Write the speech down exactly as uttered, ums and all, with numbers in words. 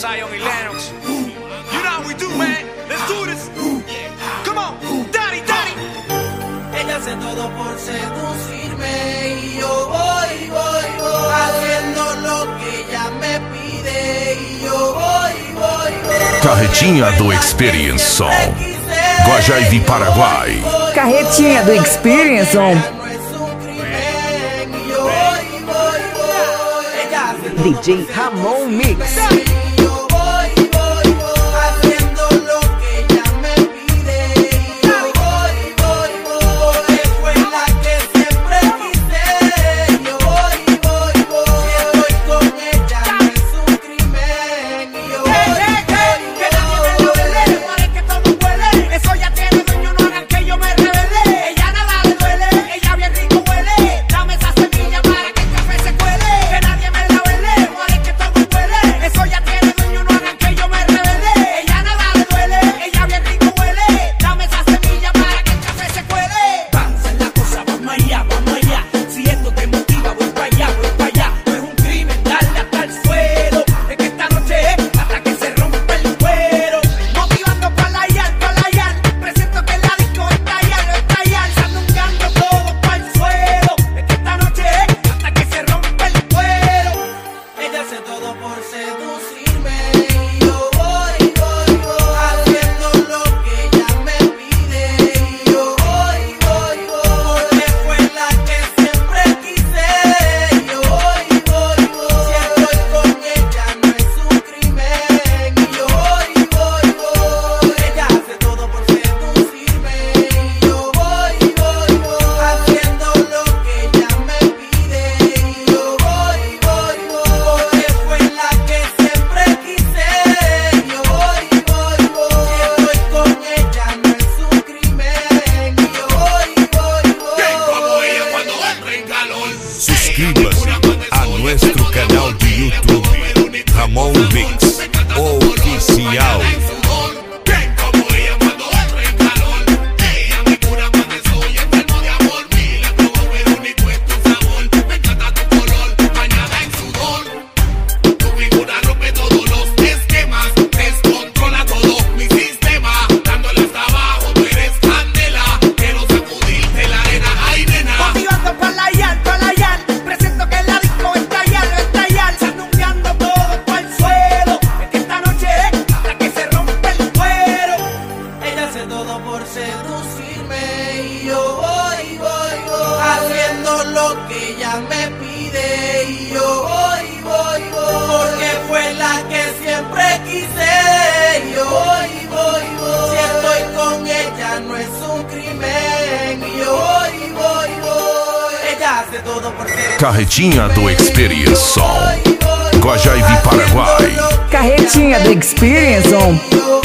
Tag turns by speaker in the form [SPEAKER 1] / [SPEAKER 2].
[SPEAKER 1] Zion y Lennox. You know how we do, man. Let's do this. Come on, daddy, daddy.
[SPEAKER 2] Ella hace todo por seducirme y yo voy, voy, voy haciendo lo que ella me pide y yo voy, voy, voy.
[SPEAKER 3] Carretinha do Experience Som, Guajaívi, Paraguai.
[SPEAKER 4] Carretinha do Experience On, D J Ramon Mix.
[SPEAKER 3] Suscríbase a nuestro canal de YouTube, Ramon Mix Oficial.
[SPEAKER 2] Lo que ella me pide y yo voy, voy, voy, porque fue la que siempre quise y yo voy, voy, voy, si estoy con ella no es un crimen y yo voy, voy, voy, ella hace todo por ser
[SPEAKER 3] Carretinha do Experience Som, Guajaívi, Paraguai.
[SPEAKER 4] Carretinha do Experience On.